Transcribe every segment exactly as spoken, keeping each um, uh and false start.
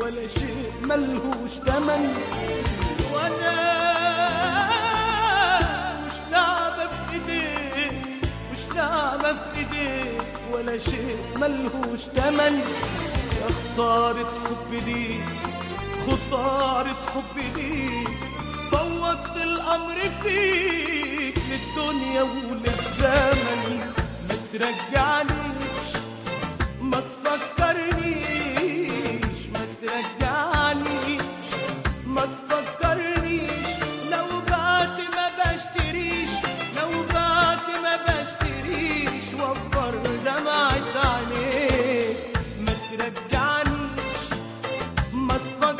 ولا شيء ملهوش تمن. وانا مش لعبة في ايديك، مش لعبة في ايديك ولا شيء ملهوش تمن. يا خسارة حبي ليك، خسارة حبي ليك، فوضت الأمر فيك للدنيا وللزمن. ما ترجعنيش، ما تفكرنيش، ما ترجعنيش، ما تفكرنيش. لو بعت ما بشتريش، لو بعت ما بشتريش، وفر دمعة عينيك. ما ترجعنيش، ما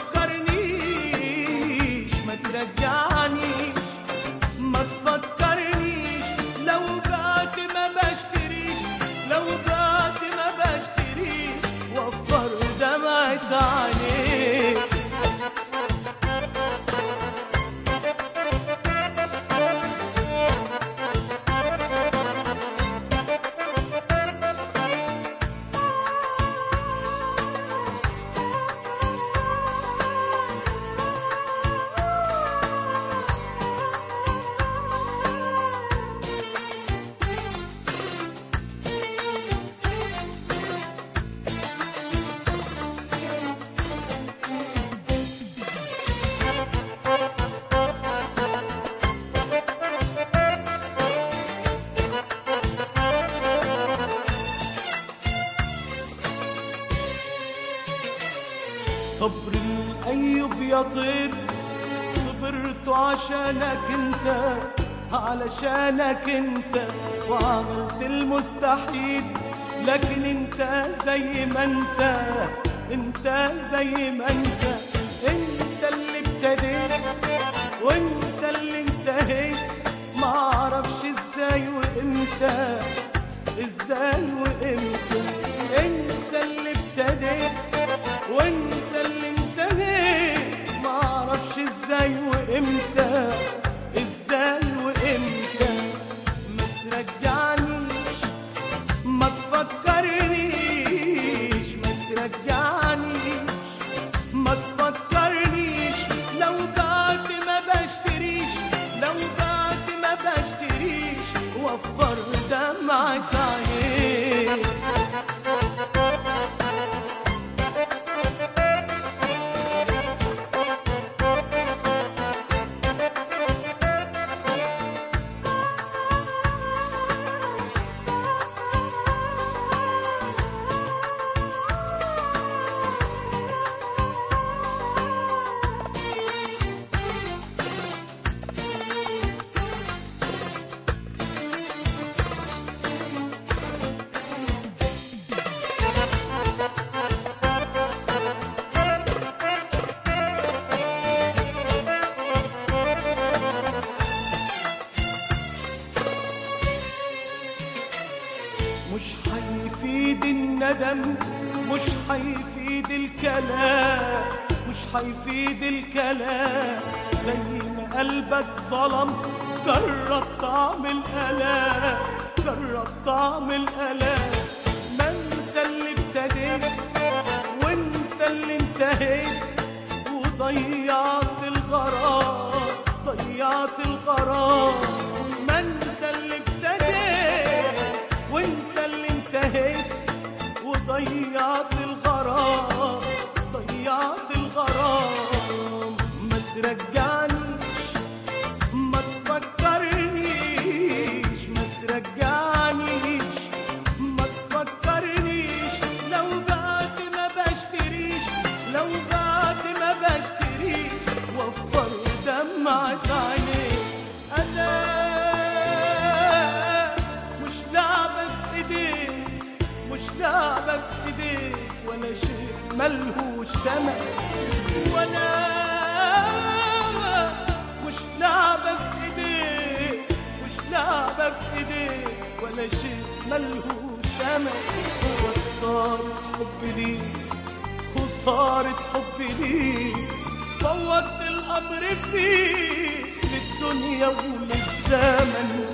تفكرنيش، ما ترجعنيش، ما تفكرنيش. لو بعت ما بشتريش، لو بعت ما بشتريش، وفر دمعة عينيك. صبر الأيوب يا طير، صبرت عشانك انت، علشانك انت، وعملت المستحيل. لكن انت زي ما انت، انت زي ما انت، انت اللي ابتديت وانت اللي انتهيت. معرفش ازاي وامتى، ازاي وامتى. انت اللي ابتديت وانت اللي انتهيت. معرفش ازاي وامتى، ازاي وامتى. ما ترجعنيش، ما تفكرنيش، ما ترجعنيش، ما تفكرنيش. لو بعت ما بشتريش، لو بعت ما بشتريش، وفر دمعة عينيك. مش هيفيد الندم، مش هيفيد الكلام، مش هيفيد الكلام. زي ما قلبك ظلم، جرب طعم الألام، جرب طعم الألام. ما انت اللي ابتديت وانت اللي انتهيت، وضيعت الغرام، ضيعت الغرام. ما انت اللي ابتديت وانت اللي انتهيت، وضيعت الغرام، ضيعت الغرام. ما ترجعنيش، ما تفكرنيش، ما ترجعنيش، ما تفكرنيش. لو بعت ما بشتريش، لو بعت ما بشتريش، وفر دمعة عينيك. أنا مش لعبة في ايديك، مش لعبة في ايديك ولا شيء ملهوش تمن. وانا مش لعبة في ايديك، مش لعبة في ايديك ولا شيء ملهوش تمن. وخسارة حبي ليك، خسارة حبي ليك، فوضت الأمر فيك للدنيا وللزمن.